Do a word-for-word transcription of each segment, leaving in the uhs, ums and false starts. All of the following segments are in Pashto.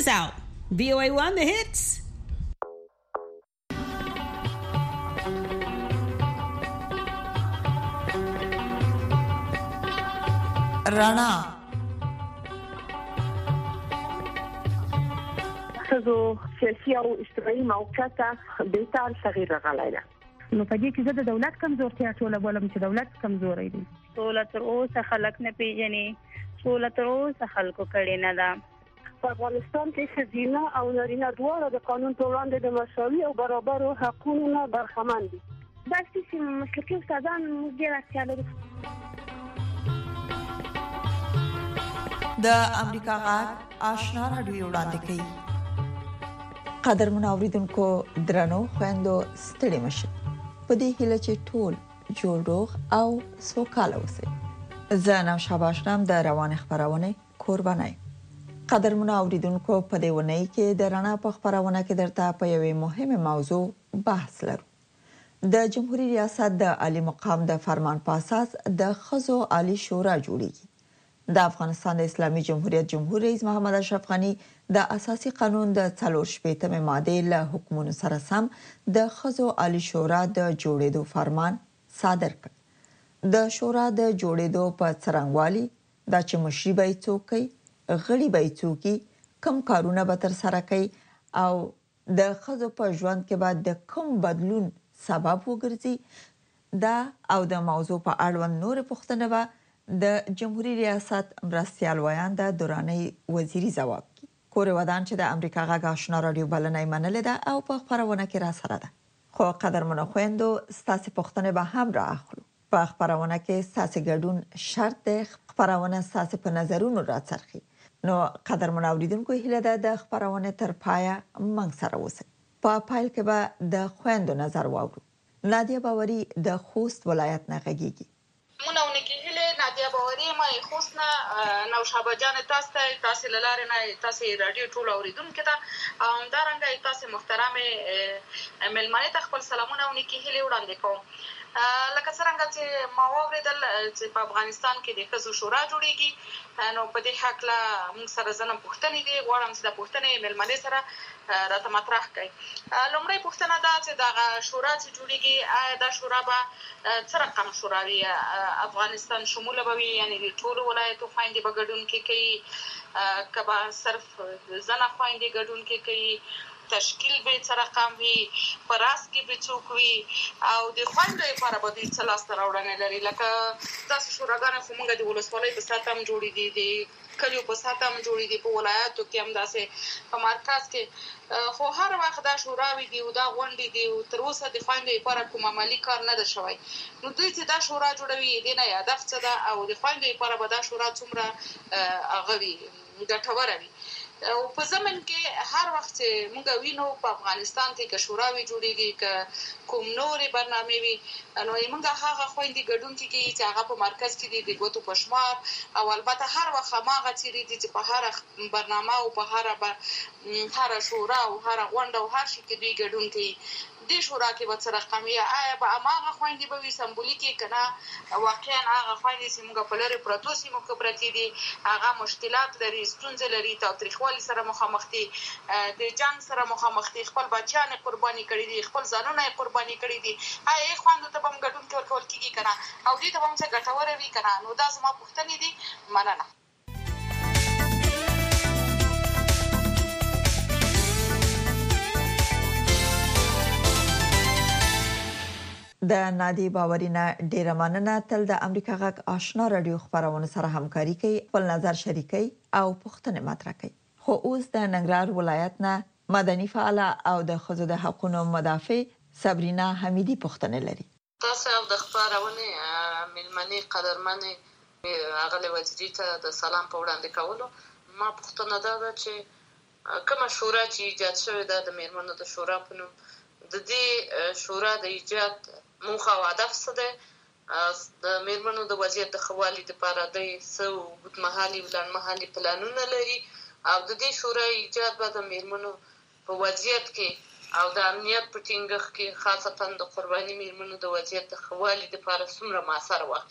us out. V O A one, the hits. Rana. خزو سیاسي او اجتماعي موقعیت بهتر تغییر راغلی ده. نو په دې کې زه د دولت کمزورتیا ټوله بولم چې دولت کمزوري دي. ټول تر اوسه خلک نه پیژني، ټول تر اوسه خلکو کړي نه ده. په افغانستان کې ښځینه او نارینه دواړه د قانون په وړاندې د مساوي او برابرو حقونو نه برخمن دي. دا چې مسلکي استادان موږ ډېر اړتیا لرو. د امریکا غږ آشنا راډیو وړاندې کوي. قدرمن اوریدونکو درنو خويندو ستړي مشه. په دې هیله چې ټول جوړ روغ او سوکاله اوسئ. زه نام شاباشنام د روان خبرونه قربانای. قدرمن اوریدونکو په دې ونې کې د رڼا په خبرونه کې درته په یوې مهمه موضوع بحث لرو. د جمهوریت ریاست د عالی مقام د فرمان په اساس د خزو عالی شورا جوړیږي. د افغانستان د اسلامي جمهوریت جمهور رئیس محمد اشرف غنی د اساسي قانون د څلور شپږمې ماده له حکمونو سره سم د خزو عالی شورا د جوړېدو فرمان صادر کړ. د شورا د جوړېدو په څرنګوالي د چې مشري به څوکي غړي به څوکي کم کارونه به تر سره کوي او د خزو په ژوند کې به د کوم بدلون سبب وګرځي دا او د موضوع په اړوند نور پوښتنه به د جمهوریت ریاست مرستيال ویان د دوراني وزیری جواب کی. کور ودان چې د امریکا غږ آشنا رادیو بلنې منل ده او په خبرونه کې را سره ده. خو قدرمن خويندو ستاسو پوښتنه به هم را اخلو. په خبرونه کې ستاسو ګډون شرط ده. خبرونه ستاسو په نظرونو را څرخي. نو قدرمن اوریدونکو هیله ده د خبرونه تر پایه موږ سره اوسئ. په پایل کې به د خويندو نظر واورو. نادیه باوري د خوست ولایت نه غږیږي. مونږ کې هله نادیه باوري مې خوستنه نو شابه جان تاسو ته تاسو لاره نه تاسو رادیو ټول اوریدونکو ته هم دا رنګه تاسو محترمه ملمنه ته خپل سلامونه ونکي هله وړاندې کوم. لکه څنګه چې ما اوریدل چې په افغانستان کې د خزو شورا جوړیږي نو په دې حق لا موږ سره زنه پوښتنې دي غواړم چې د پوښتنې ملمنه سره راته مطرح کړئ. لومړی پوښتنه دا چې دا شورا چې جوړیږي آیا دا شورا به څه رقم شورا وي افغانستان شموله به وي یعنی د ټول ولایتو خويندې به ګډون کې کوي کبا صرف زنه خويندې ګډون کې کوي تشکیل به څه رقم وي پراس کې به څوک وي او د خويندې لپاره به د څه لاس راوړنه لري لکه تاسو شوراګان خو موږ د ولسوالۍ په ساتم جوړې دي د کلیو په ساتم جوړې دي په ولایتو کې هم داسې په مرکز کې خو هر وخت دا شوراوي دي او دا غونډې دي او تر اوسه د خويندې لپاره کوم عملی کار نه ده شوی. نو دوی چې دا شورا جوړوي دې نه هدف څه ده او د خويندې لپاره به دا شورا څومره هغه وي ګټوره وي. او په زمن کې هر وخت موږ وینو په افغانستان کې که شوراوي جوړیږي که کوم نورې برنامه وي نو موږ هغه خويندې ګډون کې چې هغه په مرکز کې دي د ګوتو پښمار او البته هر وخت هغه چیرې دي چې په هر برنامه او په هر هر شورا او هر غونډه او هر شي کې دوی ګډون کوي. د شورا کې به څه رقمي آیا به هغه خويندې به وي سمبولیکي کنه واقعا هغه خويندې چې موږ په لری پروتو سیمو کې پرتی دي هغه مشکلات لري ستونزې لري تاریخوالي سره مخامخ دي د جنگ سره مخامخ دي خپل بچیان قرباني کړي دي خپل ځانونه قرباني کړي دي آیا خويندو ته هم ګډون کول کیږي کنه او دې ته هم څه ګټور وي کنه نو دا زما پوښتنه دي. مننه. د نادی باوري نه ډیره مننه. تل د امریکا غږ آشنا رادیو خبرونه سره همکاري کوي خپل نظر شریکي او پوښتنه مطرح کوي. خو اوس د ننګرهار ولایت نه مدني فعال او د خزو د حقوقو مدافع صبرینا حمیدی پوښتنه لري. تاسو د خبرونه ملمنې قدرمنې اغلی وزیری ته د سلام په وړاندې کولو ما پوښتنه ده چې کومه شورا چې ایجاد شوې ده د میرمنو د شورا په نوم د دې شورا د ایجاد موخه او هدف څه ده د میرمنو د وضعیت د خوالي لپاره د سو وګمحالي ولنمحالي پلانونه لري او د دې شورا ایجاد به د میرمنو په وضعیت کې او د امنیت په ټینګښت کې خاصتا د قرباني میرمنو د وضعیت د خوالي لپاره څومره موثر وخت.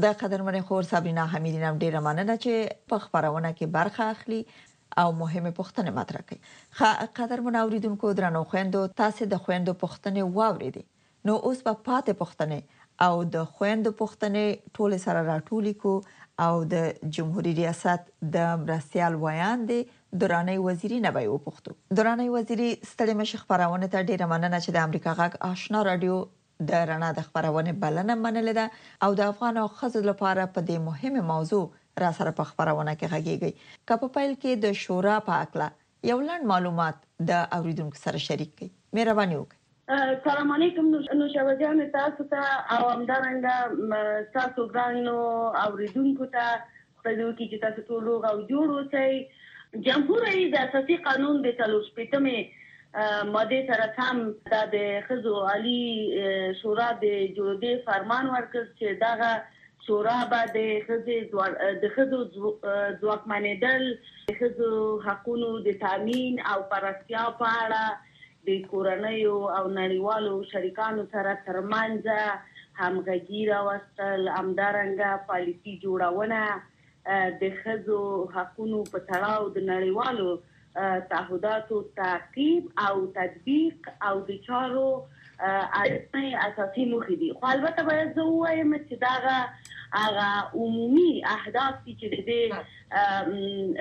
د قدرمنې خور صابرینا حمیدی نام ډیره مننه چې په خبرونه کې برخه اخلي او مهمه پوښتنه مطرح کوي. قدرمن اوریدونکو درنو خويندو، تاسو د خويندو پوښتنه واوریدي. نو اوس په پاتې پوښتنه او د خويندو پوښتنه ټول سره راټولې کو او د جمهوریت ریاست د مرستيال وایاندې دراني وزیری نه به وپوښتو. دراني وزیری ستړي مشه خبرونه ته ډیره مننه چې د امریکا غږ آشنا رادیو د رڼا د خبرونه بلنه منل ده او د افغان او خزو لپاره په دې مهمه موضوع را سره په خبرونه کې غږیږي. کپ پایل کې د شورا په اړه یو لړ معلومات د اوریدونکو سره شریک کړئ. مهرباني وکړئ. سلام علیکم نو شوجان تاسو ته او همدارنګه تاسو ګرانو اوریدونکو ته خدای دې چې تاسو ټول او جوړ اوسئ. جمهوریت د اساسي قانون د څلور شپږمې ماده سره هم د خزو عالی شورا د جوړېدو فرمان ورکړ چې دغه شورا به د خزو د خزو ځواکمنېدل، د خزو حقوقو د تامین او پراختیا په اړه د کورنیو او نړیوالو شریکانو سره ترمنځ همغږي راوستل، همدارنګه پالیسي جوړونه، د خزو حقوقو په تړاو د نړیوالو تعهداتو تعقیب او تطبیق او د چارو اړتیا اساسي موخې دي. خو البته باید زه ووایم چې دغه هغه عمومي اهداف چې د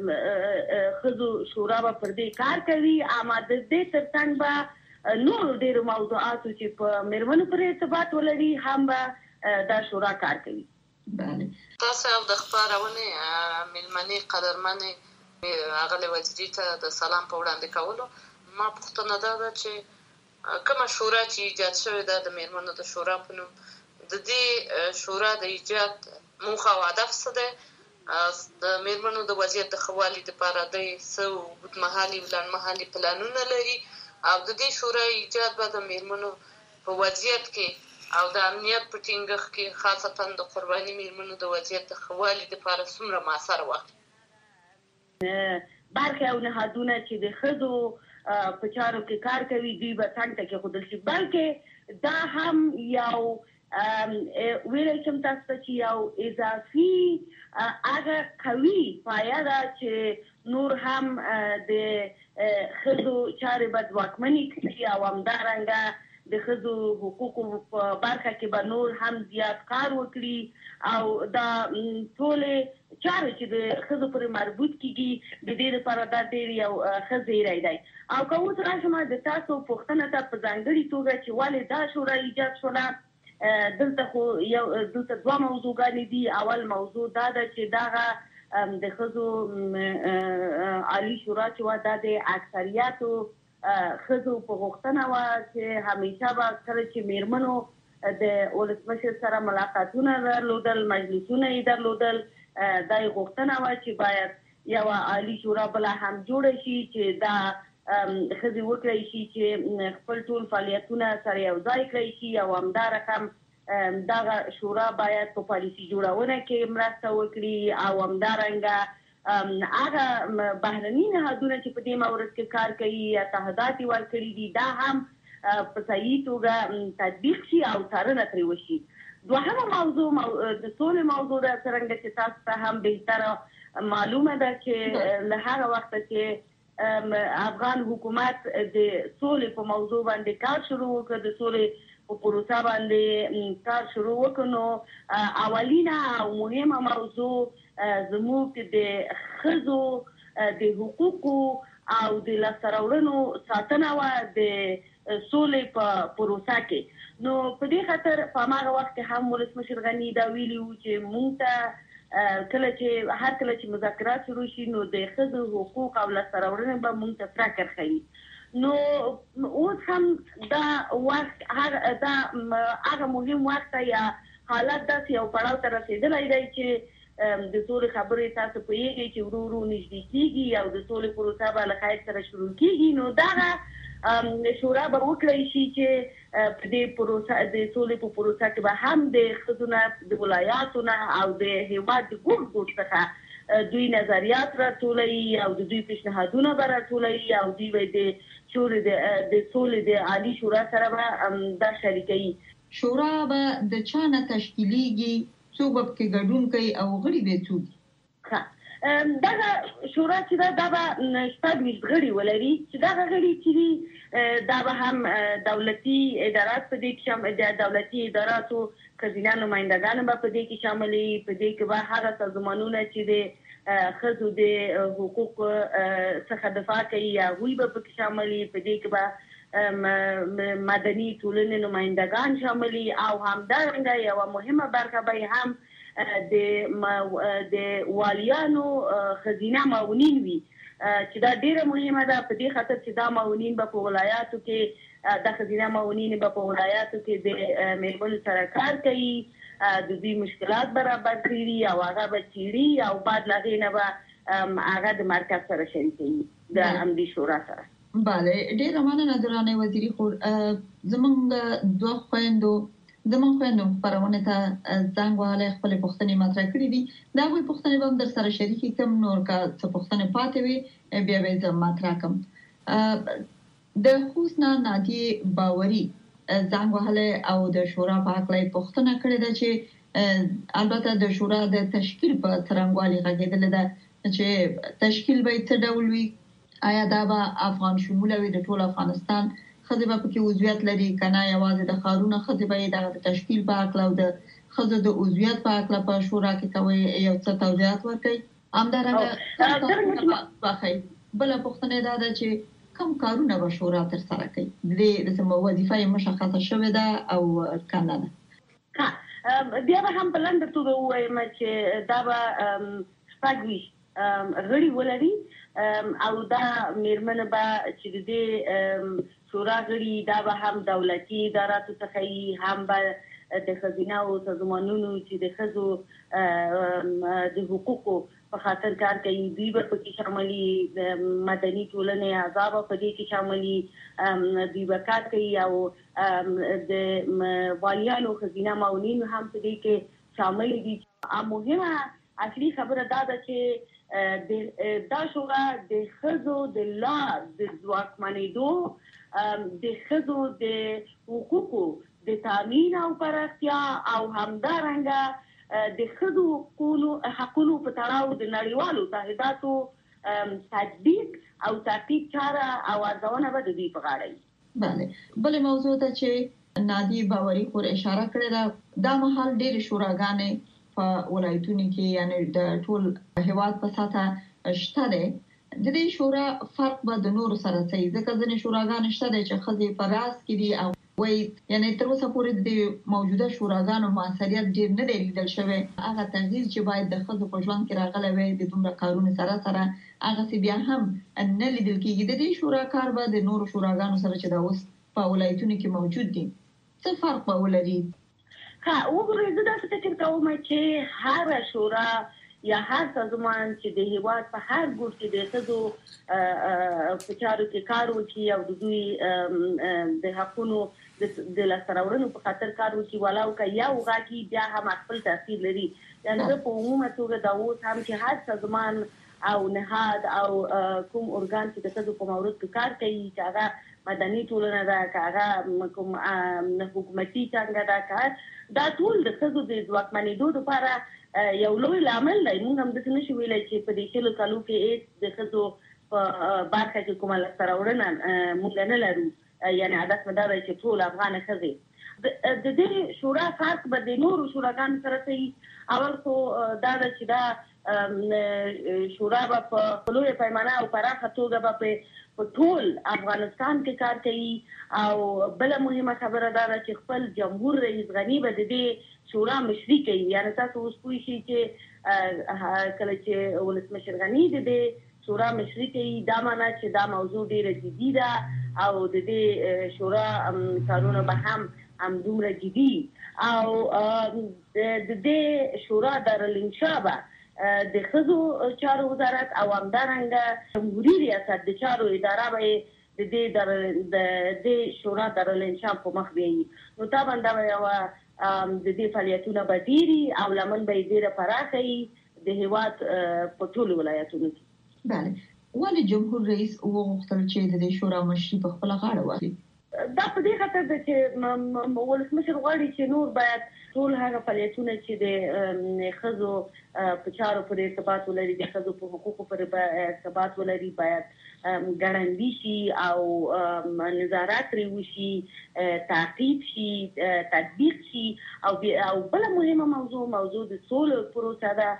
خزو شورا به پر دې کار کوي، اما د دې ترڅنګ به نور ډېر موضوعاتو چې په میرمنو پر ارتباط ولري هم به دا شورا کار کوي. تاسو د خبرونه ملمنې قدرمنې اغلی وزیری ته د سلام په وړاندې کولو. ما پوښتنه ده چې کومه شورا چې ایجاد شوې ده د میرمنو د شورا په نوم، د دې شورا د ایجاد موخه او هدف څه دی؟ د میرمنو د وضعیت د ښه والي لپاره د څه اوږدمهالي لنډمهالي پلانونه لري او د دې شورا ایجاد به د میرمنو په وضعیت کې او د امنیت په ټینګښت کې خاصتا د قرباني میرمنو د وضعیت د ښه والي لپاره څومره مؤثر واخلي. برخه او نهادونه چې د خزو په چارو کې کار کوي دوی به څنګه کې خودل شي، بلکې دا هم یو ویل کوم تاسو چې یو اضافي هغه قوي پایه ده چې نور هم د خزو چارې به ځواکمنې کړي او همدارنګه د خزو حقوقو په برخه کې به نور هم زیات کار وکړي او دا ټول چارې چې د خزو پر مربوط کیږي د دې لپاره دا ډېر یو ښه ځای دی. او که اوس راشم د تاسو پوښتنه ته په ځانګړې توګه چې ولې دا شورا ایجاد شوله، دلته خو یو دلته دوه موضوعګانې دي. اول موضوع دا ده چې دغه د خزو عالی شورا چې وه دا د اکثریتو خزو په غوښتنه وه چې همیشه به کله چې میرمنو د ولسمشر سره ملاقاتونه درلودل، مجلسونه یې درلودل، دا یې غوښتنه وه چې باید یوه عالي شورا بله هم جوړه شي چې دا ښځې وکړی شي چې خپل ټول فعالیتونه سره یو ځای کړی شي او همدا رقم دغه شورا باید په پالیسي جوړونه کې مرسته وکړي او همدارنګه هغه بهرني نهادونه چې په دې مورد کې کار کوي یا تعهدات یې ورکړي دي دا هم په صحیح توګه تطبیق شي او څارنه ترې وشي. دوهمه موضوع د سولې موضوع ده، څرنګه چې تاسو ته هم بهتره معلومه ده چې له هغه وخته چې افغان حکومت د سولې په موضوع باندې کار شروع وکړ، د سولې په پروسه باندې کار شروع وکړ، نو اولینه او مهمه موضوع زموږ د ښځو د حقوقو او د لاسته راوړنو ساتنه وه د سولې په پروسه کې. نو په دې خاطر په هماغه وخت کې هم ولسمشر غني دا ویلي وو چې موږ ته کله چې هر کله چې مذاکرات شروع شي نو د ښځو حقوق او لاسته راوړنې به موږ ته فکر ښیي. نو اوس هم دا وخت دا هغه مهم وخت یا حالت داسې یو پړاو ته رسېدلی دی چې د سولې خبرې تاسو پوهېږئ چې ورو ورو نږدې کېږي او د سولې پروسه به له خیر سره شروع کېږي. نو دغه شورا به وکړی شي چې په دې پروسه د سولې په پروسه کې به هم د ښځو نه د ولایاتو نه او د هېواد د ګوټ ګوټ څخه دوی نظریات راټولوي او د دوی پیشنهادونه به راټولوي او دوی به د سولې د عالي شورا سره به دا شریکوي. شورا به د چا نه تشکیلیږي څوک به پکې ګډون کوي او غړي به څوک دي؟ دا شورا چې دا د شپږ ویشت غړي ولري چې دا غړي چې دا به هم دولتي ادارات په دې کې شامل دي، دولتي اداراتو خزینه نمائندگان به په دې کې شامل دي، په دې کې به هغه سازمانونه چې د ښځو د حقوق څخه دفاع کوي هغوی به پکې شامل دي، په دې کې به مدني ټولنې نمائندگان شامل دي او همدارنګه یوه مهمه برخه به هم د د والیانو خزینه معاونین وي چې دا ډیره مهمه ده په دې خاطر چې دا معاونین به په ولایاتو کې د خزینه معاونین به په ولایاتو کې د میرمنو سره کار کوي، د دوی مشکلات برابر کړي او هغه به څیړي او بعد له هغې نه به هغه د مرکز سره شریکوي د همدې شورا سره. بله، ډیره مننه درانه وزیري خور. زمونږ دوه خویندو زمونږ خویندو خپرونې ته زنګ وهلی خپلې پوښتنې مطرح کړي دي، د هغوی پوښتنې به هم در سره شریکې کړم، نور که څه پوښتنې پاتې وي بیا به یې زه مطرح کړم. د خوست نه نادیې باوري زنګ وهلی او د شورا په هکله یې پوښتنه کړې ده چې البته د شورا د تشکیل په څرنګوالي غږېدلې ده چې تشکیل به یې څه ډول وي، آیا دا به افغان شموله وي، د ټول افغانستان ښځې به پکې عضویت لري که نه یوازې د ښارونو ښځې به یې دغه د تشکیل په هکله او د ښځو د عضویت په هکله په شورا کې کوئ یو څه توضیحات ورکوئ؟ همدارنګه بله پوښتنه دا ده چې کوم کارونه به شورا ترسره کوي؟ د دې وظیفه یې مشخصه شوې ده او که نه ده؟ بیا به هم په لنډه توګه ووایم چې دا به شپږ ویشت غړي ولري او دا میرمنې به چې د دې شورا غړي دا به هم دولتي اداراتو څخه وي، هم به د ښځینه او سازمانونو چې د ښځو د حقوقو په خاطر کار کوي دوی به پکې شامل وي، مدني ټولنې اعضا به په دې کې شامل وي، دوی به کار کوي او د والیانو ښځینه معاونین هم په دې کې شامل دي. مهمه اصلي خبره دا ده چې دا شورا د ښځو د لا د ځواکمنېدو، د ښځو د حقوقو د تامین او پراختیا او همدارنګه د ښځو حقونو په تړاو د نړیوالو تعهداتو تطبیق او تعقیب چاره او ارزونه به د دوی په غاړه وي. بله، بلې موضوع ته چې نادیې باوري خور اشاره کړې ده، دا مهال ډېرې شوراګانې په ولایتونو کې یعنې د ټول هیواد په سطحه شته دی. د دې شورا فرق به د نورو سره څه وي؟ ځکه ځینې شوراګانې شته دی چې ښځې په راس کې دي او وایي یعنې تر اوسه پورې د موجوده شوراګانو موثریت ډېر نه دی لیدل شوی، هغه تغییر چې باید د ښځو په ژوند کې راغلی وی د دومره کارونو سره سره هغسې بیا هم نه لیدل کېږي. د دې شورا کار به د نورو شوراګانو سره چې دا اوس په ولایتونو کې موجود دي څه فرق به ولري؟ ها وګورئ، زه داسې فکر کوم چې هره شورا یا هر سازمان چې د هیواد په هر ګوټ کې د ښځو په چارو کې کار وکړي او د دوی د حقونو د لاسته راوړنو په خاطر کار وکړي، ولاو که یو غاکي بیا هم خپل تاثیر لري. یعنې زه په عمومه توګه دا اوس هم چې هر سازمان او نهاد او کوم ارګان چې د ښځو په مورد کې کار کوي، چې هغه مدني ټولنه ده که هغه کوم حکومتي څانګه ده، که دا ټول د ښځو د ځواکمنېدو لپاره یو لوی لامل دی. موږ هم داسې نشو ویلی چې په دې شلو کالو کې هېڅ د ښځو په برخه کې کومه لاسته راوړنه موږ نه لرو، یعنې هدف مې دا دی چې ټول افغانه ښځې د دې شورا فرق به د نورو شوراګانو سره څه وي؟ اول خو دا ده چې دا شورا به په لویه پیمانه او پراخه توګه به په ټول افغانستان کې کار کوي او بله مهمه خبره دا ده چې خپل جمهور رئیس غني به د دې شورا مشري کوي. یعنې تاسو اوس پوه شئ چې کله چې ولسمشر غني د دې شورا مشري کوي دا معنا چې دا موضوع ډېره جدي ده او د دې شورا کارونه به هم همدومره جدي او د دې شورا دارالانشا به د ښځو چارو وزارت او همدارنګه جمهوري ریاست د چارو اداره به د دې د دې شورا دارالانشا په مخ بیایي. نو طبعا دا به یوه د دې فعالیتونه به ډېري او لمن به یې ډېره پراخه وي د هېواد په ټولو ولایتونو کې. بله، ولې جمهور رئیس وغوښتل چې د دې شورا مشري په خپله غاړه واخلي؟ دا په دې خاطر ده چې ولسمشر غواړي چې نور باید ټول هغه فعالیتونه چې د ښځو په چارو پورې ارتباط ولري، د ښځو په حقوقو پورې ارتباط ولري، باید ګړندي شي او نظارت پرې وشي، تعقیب شي، تطبیق شي. او او بل مهمه موضوع موضوع د سولې پروسه ده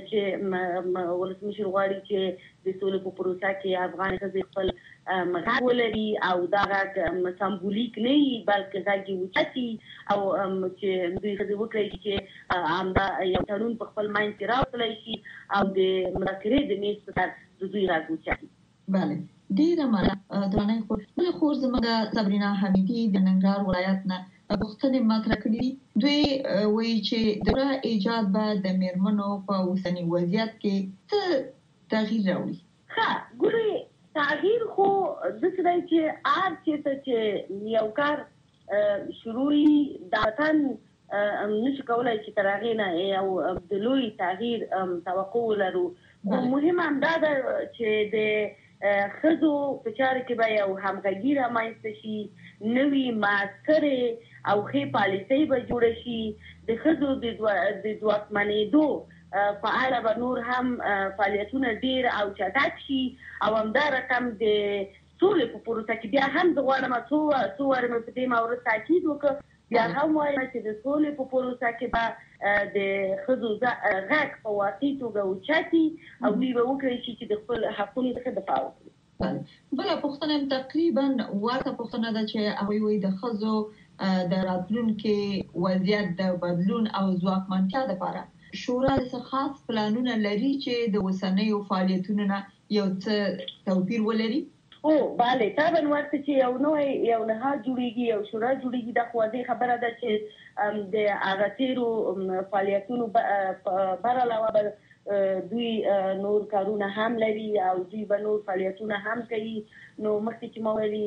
چې ولسمشر غواړي چې د سولې په پروسه کې افغان ښځې خپل مغږ ولري او دا غږ سمبولیک نه وي بلکې غږ یې اوچتي او چې دوی ښځې وکړي چې همدا یو تړون په خپل منځ کې راوستلی شي او د مذاکرې د میز په سر د دوی غږ اوچتي. بله، ډېره مننه درنۍ خور. بله خور زموږ صبرینا حمیدي د ننګرهار ولایت نه پوښتنې مطرح کړي دي. دوی وایي چې د پوره ایجاد به د میرمنو په اوسني وضعیت کې څه تغییر راوړي. ښه، ګورئ تغییر خو داسې دی چې هر چېرته چې یو کار شروع وي دا وطن نشي کولی چې تر هغې نه یو د لوی تغییر توقع ولرو. خو مهم همدا ده چې د ښځو په چارو کې به یو همغږي رامنځته شي، نوي معسکرې او ښې پالیسۍ به جوړه شي. د ښځو د ځواکمنېدو په اړه به نور هم فعالیتونه ډېر او چټک شي او همدا رقم د سولې په پروسه کې بیا هم زه غواړم څو څو وارې مې په دې مورد تاکید وکړ، بیا هم وایم چې د سولې په پروسه کې به د ښځو غږ په واقعي توګه اوچتي او دوی به وکړی شي چې د خپل حقونو څخه دفاع وکړي. بله پوښتنه هم تقریبا ورته پوښتنه ده چې هغوی وایي د ښځو د راتلونکي وضعیت د بدلون او ځواکمنتیا دپاره شورا د خاص پلانونه لري چې د اوسنیو فعالیتونو نه یو څه توپیر ولري. او بله طبعا ورته چې یو نوی یو نهاد جوړیږي، یو شورا جوړیږي، دا خو واضح خبره ده چې د هغه تیرو فعالیتونو بر علاوه به دوی نور کارونه هم لري او دوی به نور فعالیتونه هم کوي. نو مخکې چې ما ویلي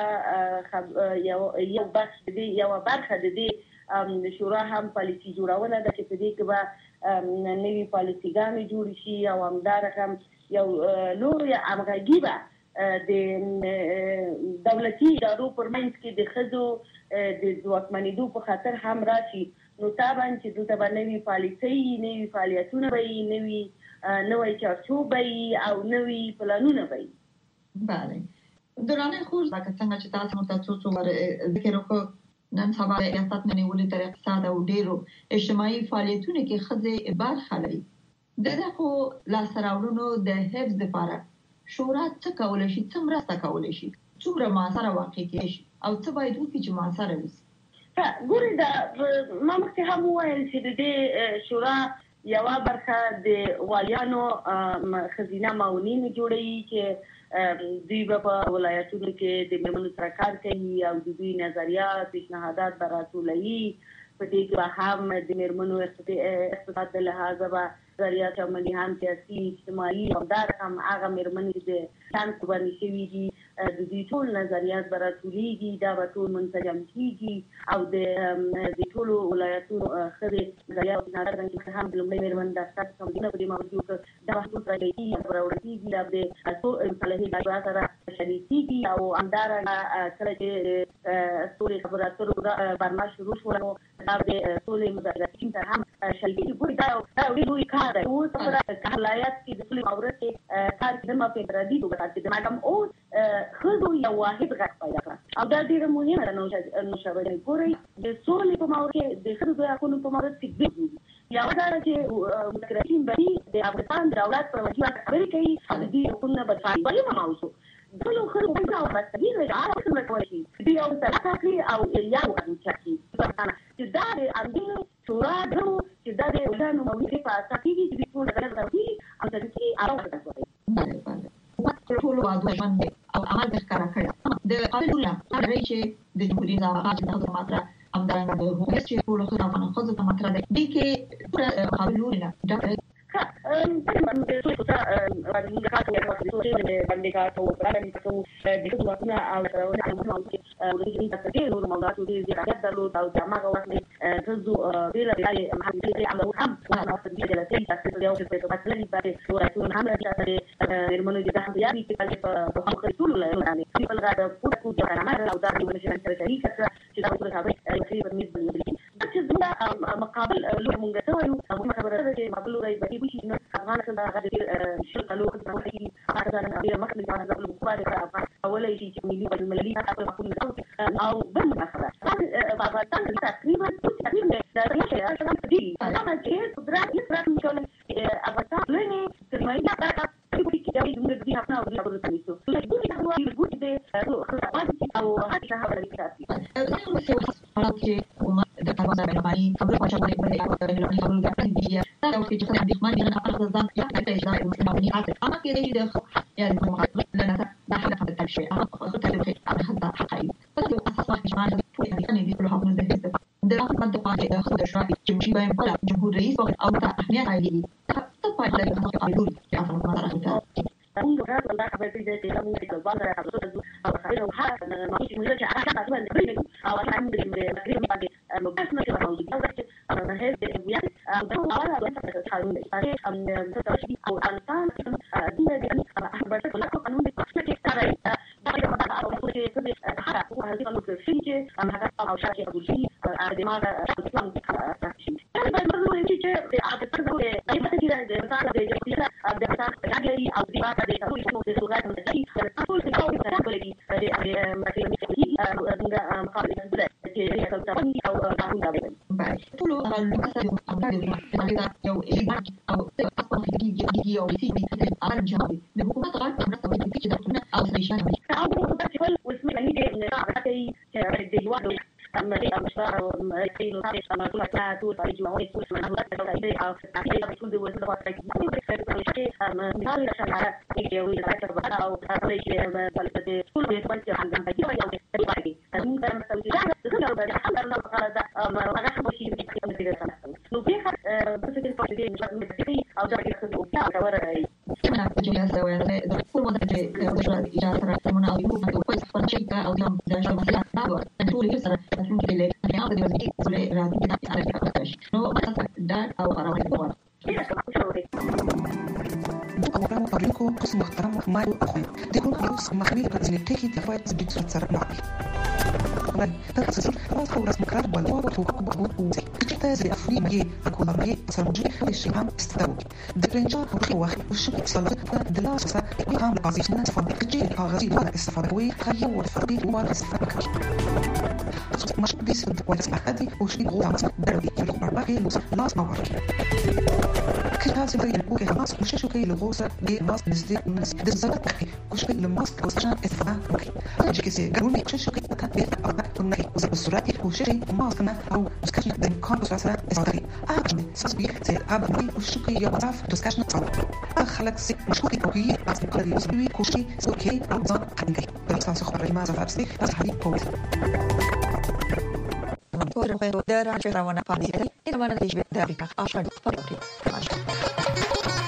یوه یو بخش د دې یوه برخه د دې د شورا هم پالیسي جوړونه ده چې په دې کې به نوي پالیسیګانې جوړې شي او همدارقم یو لویه همغږي به د دولتي ادارو پر منځ کې د ښځو د ځواکمنېدو په خاطر هم راشي. نو طبعا چې دلته به نوي پالیسۍ، نوي فعالیتونه به وي، نوي نوی چارچوب به وي او نوي پلانونه به وي. بله درانه خور لکه څنګه چې تاسو ورته څو څو واره ذکر وکړ، نن سبا ریاست نه نیولې تر اقتصاد او ډېرو اجتماعي فعالیتونو کې ښځې برخه لري. د دغو لاسته راوړنو د حفظ لپاره شورا څه کولی شي، څه مرسته کولی شي، څومره معاصره واقع کېدای شي او څه باید وکړي چې معاصره وشي؟ ګورئ دا ما مخکې هم وویل چې د دې شورا یوه برخه د والیانو ښځینه معاونین جوړوي چې دوی به په ولایتونو کې د میرمنو سره کار کوي او د دوی نظریات، پیشنهادات به راټولوي. په دې کې به هم د میرمنو اقتصاد د لحاظه به نظریات عملي هم سیاسي، اجتماعي او همدارقم هغه میرمنې چې د ځان قرباني شوي دي د دوی ټول نظریات به راټولېږي، دا به ټول منسجم کېږي او د ټولو ولایتونو ښځې نظریات او پیشنهادات هم د لومړۍ میرمن د اساس کمپنیونه په دې موضوع کې دا به ټول راټولېږي او راوړل کېږي، دا د څو مصالحې ادارو سره شریکېږي او همدارنګه کله چې سولې خبرو اترو برنامه شروع شوه نو دا د سولې مذاکراتي سره هم شریکېږي. ګورئ دا یو ډېر لوی کار دی. اوس په ولایت کې د سولې مورد کې کار کېدم په انفرادي توګه کار کېدم هم اوس ښځو یو واحد غږ پیدا کړه او دا ډېره مهمه ده. نوشابه ګورئ د سولې په مورد کې د ښځو د حقونو په مورد کې دوی یوه دا ده چې مذاکراتي بهیر د افغانستان د دولت پر وجود خبرې کوي او د دوی حقونه به دفاع کوي. بلمه موضوع ټولو ښځو باید او مستقیم وي چې هغه څنګه کولی شي دوی یو طلاق کړي او یا وکړي چې دا د امني شورا ګڼو چې دا د ولانو موضوع په اساس کې چې دوی ټول غلط راوړي او د دې اړه کوي. ټول واده باندې او عمل ښکارا کړی د قابلونه هغه چې د جمهوریت د هغه ماتره همدارنګه د هغه چې ټول خو د افغان خزو ته ماتره ده دي کې قابلونه دا ها ام د څه څه باندې کار کوي باندې تحقیقات او پرانه تاسو د دې وختونه او ورونه او د دې تاسو ډېر نور موضوعات دي چې راځي درلود او د هغه وخت تاسو ډېر لري محمد عملو هم او تاسو دې د دې تاسو یو څه په تاسو لري چې ورته هم راځي چې مرمنو دي ته یاري چې په خپل ټول لري په لاره په کوم ځای نه او دا د منشن سره شریک چې دا ټول خبرې چې په میز باندې چې زموږ مقابل له موږ ته وایو موږ خبره ده چې مقابل راځي به شي نو افغانستان دا غږ شل کلو څخه هغه د مخکې د هغه په مقابل اولای شي چې ملي او ملي تاسو په خپل او بل خبره بابا تاسو تقریبا تقریبا دا شي چې دي هغه چې قدرت یې پرته چې هغه تاسو لني ترمنځ دا چې دا موږ دې خپل او دې خبرو ته نيسو چې دې هغه یو ګوت دې او هغه خبره کوي چې کومه د کارونه باندې باندې خبره پښه باندې باندې خبره خبره کوي چې دا یو څه چې د خپل د خپل ځان یا د ځای د باندې اته اما کې دې د یا د مخاطب لنه دا حاله خبره شي هغه خاصه ته هغه حدا حقایق پس یو اساس واحد جماعه ټول دې نه دي ټول هم د د خپل د پاره د خپل شرایط چې مشي باندې بل جمهور رئیس او د اهمیت عالي ته پاتې د خپل قانون چې افغان ما راځي موږ راځو دا خبرې چې موږ د باندې راځو او خیر او حق ما چې موږ چې هغه تاسو باندې بینه او هغه موږ د تقریبا باندې نو بس نه کوي او دا چې انا هي د ویان او دا اول او څه تعلم دی ام تاسو او انسان د دې خبره په لکه قانون د څه کې ترې دا او چې څه دې هغه هو هغه کوم څه چې هغه او شاکي ابو شي د دماغ اسلام تاسو دا به نو چې د هغه څه د ایمه چې د انسان د دې د انسان راګي او د هغه د ټول څه د لغات د دې ټول څه او د ټول دې د مثلا چې د مقابله چې هي تاسو او تاسو دا به باي ټول هغه لوکسه یو امر دا یو ایباک او تاسو په دې کې یو سي بي ار جواب د حکومت غږ په مرسته باندې چې دا او نشانه او د خپل وسمه نه دي نه راځي چې د یو أما هي مشروع كي نصير أما كل ما تقول في جماعة تقول من هذا الشيء أو أكيد بتقول ده وزن وقت كذي شيء مثال عشان على يجي يتذكر بقى أو هذا شيء بس كل ما يتبنى عن جنب كذي ولا كذي باقي ممكن مثلا جاهز تقول ده الحمد لله قال ده ما أنا خبر شيء بيجي من كذا لو في بس كذي في مش متفقين أو ده كذي وكذا كورا أنا بجي أسوي أنا كل ما تجي وجرا إجازة رسمنا أو يوم أو كويس فنشيك أو يوم ده شو مثلا بعده نقول يسرى ممكن اللي يعني هذا اللي يقول راضي كده على فكرة نو مثلا ده أو أراضي بقى أمورنا فريقه قسم محترم مايو أخوي ديكون خلاص مخري كزنتكي تفايت بيت سر معي كمان تخصصي راس خورس مكار بالوا وتوقع بقول وزي كتير زي أفري ماي أقول ماي سرمجي ويشي هم استدعوا درنجا وروح وشو صلاة دلاسة بيهم لقازيشنا استفاد كتير كاغزي ولا استفاد قوي خيو والفرقي ولا استفاد كتير مش بيس ولا اسمع هذه وشي غو عم دربي يلو برباقي لوس لاس ما ورك كل هذا زي البوكي خلاص مش شو كي لغوسة دي ماس نزدي نز دزات أخي كل شيء لماسك وسجان استفاد أوكي أنا جي كسي قروني كل شيء كي كان بيت أربع كنا وزي السرعة وشيء ماسكنا أو مسكشنا دم كان بسرعة استفاد أجمل سبي زي أبغى وشو كي يعرف تسكشنا صار أخلق سي مش كي أوكي بس كل يوسفي كل شيء سوكي أبغى حنكي بس أنا سخبر ما زفاف سي بس حدي كويس Por ejemplo, de la gente que va a pasar, y la mano de David, Africa, Africa, Africa, Africa.